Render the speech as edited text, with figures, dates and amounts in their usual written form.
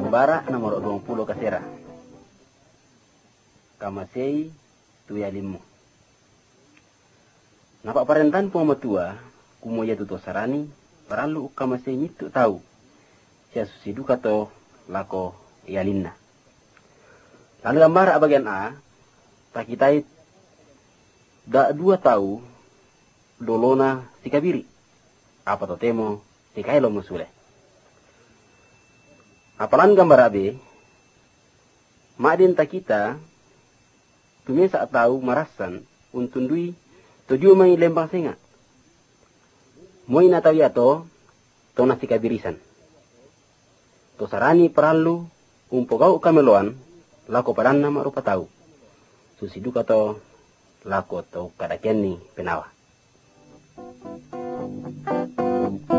Gambara nomor 20 kasera. Kamasei tuyalimu. Napa parentan pematua kumoya tuto sarani paralu kamasei mitu tahu. Sia susiduka to lako ialinna. Lalu gambara bagian A takitai da 2 tahu dolona sikabiri. Apa to temo tikailo musule. Apalan gambar B, makdin kita tumis saat tahu marasan untundui tujuh mai lembang singa. Moi na tahu ya to nasi kabirisan. To sarani perlu umpogau kameloan lako paranna marupa tahu. Susiduka to lako to kadakeni penawa.